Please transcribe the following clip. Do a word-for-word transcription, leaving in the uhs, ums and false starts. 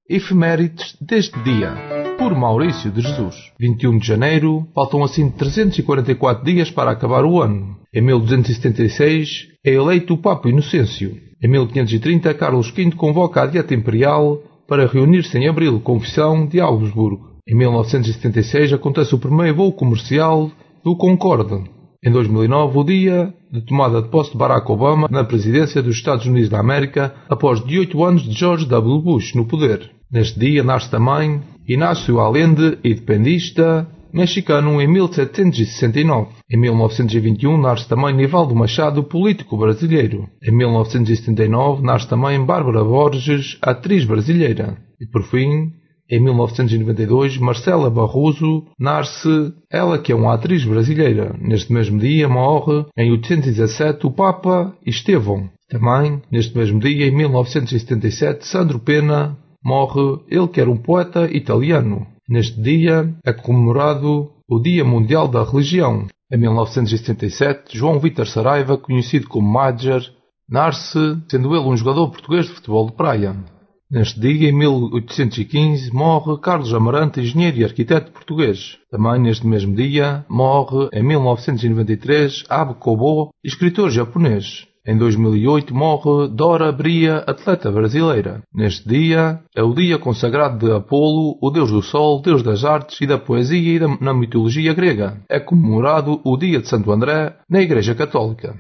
Efemérides deste dia, por Maurício de Jesus. vinte e um de janeiro, faltam assim trezentos e quarenta e quatro dias para acabar o ano. Em mil duzentos e setenta e seis, é eleito o Papa Inocêncio. Em mil quinhentos e trinta, Carlos quinto convoca a Dieta Imperial para reunir-se em Abril, Confissão de Augsburgo. Em mil novecentos e setenta e seis, acontece o primeiro voo comercial do Concorde. Em dois mil e nove, o dia de tomada de posse de Barack Obama na presidência dos Estados Unidos da América, após dezoito anos de George W. Bush no poder. Neste dia nasce também Inácio Allende, independista mexicano, em mil setecentos e sessenta e nove. Em mil novecentos e vinte e um nasce também Nivaldo Machado, político brasileiro. Em mil novecentos e setenta e nove nasce também Bárbara Borges, atriz brasileira. E por fim, em mil novecentos e noventa e dois, Marcela Barroso nasce, ela que é uma atriz brasileira. Neste mesmo dia morre, em oitocentos e dezassete, o Papa Estevão. Também, neste mesmo dia, em mil novecentos e setenta e sete, Sandro Penna morre, ele que era um poeta italiano. Neste dia é comemorado o Dia Mundial da Religião. Em mil novecentos e setenta e sete, João Vítor Saraiva, conhecido como Major, nasce, sendo ele um jogador português de futebol de praia. Neste dia, em mil oitocentos e quinze, morre Carlos Amarante, engenheiro e arquiteto português. Também neste mesmo dia, morre, em mil novecentos e noventa e três, Abe Kobo, escritor japonês. Em dois mil e oito, morre Dora Bria, atleta brasileira. Neste dia, é o dia consagrado de Apolo, o deus do sol, deus das artes e da poesia e da, na mitologia grega. É comemorado o dia de Santo André na Igreja Católica.